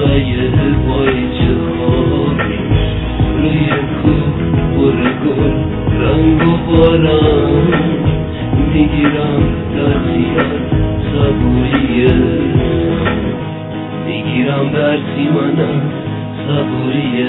روزای وای چه خوابی روی کوه پر گل رنگ و باران میگیرم درسیان صبوریه میگیرم درسی منم صبوریه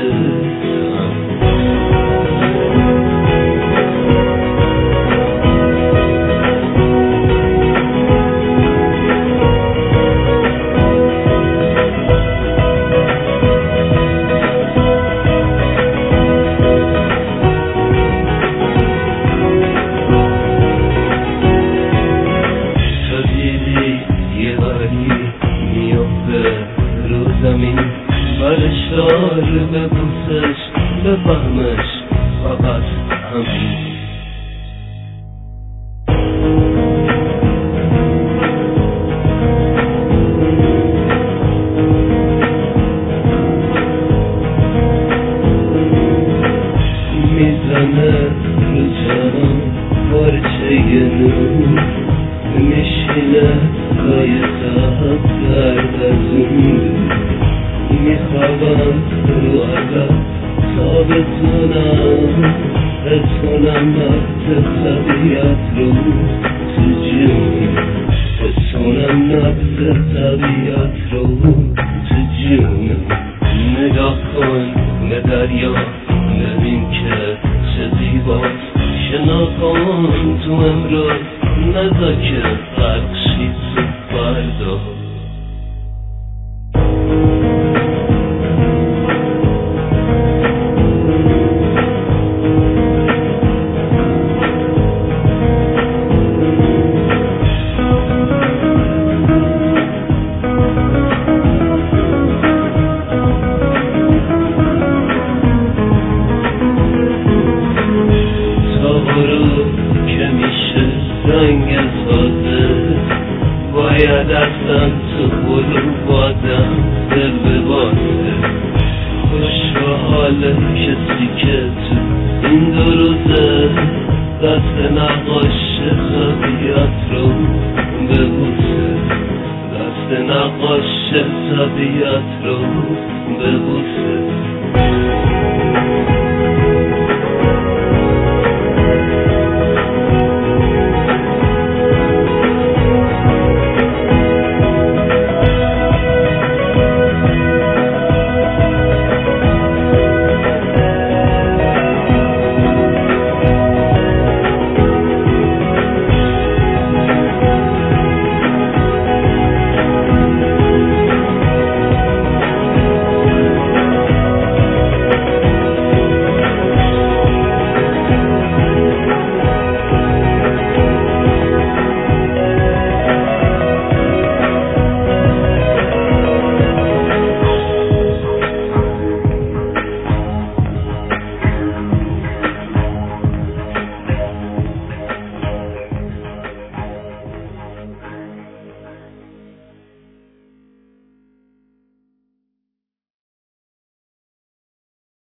برشار ببوسش بفهمش فقط همین میزنه رو جهان پارچه نور میشینه لای تحت درد از اون میخوابم رو عقب تا بتونم حس کنم نبض طبیعت رو تو جونم حس کنم نبض طبیعت رو تو جونم نگاه کن به دریا ببین که چه زیباست شنا کن تو امروز نذار که غرق شی تو فردا که میشه رنگ سازه باید اصلا تو قلوب آدم دل ببازه خوش و حال کسی که تو این دو روزه دست نقاش طبیعت رو ببوسه دست نقاش طبیعت رو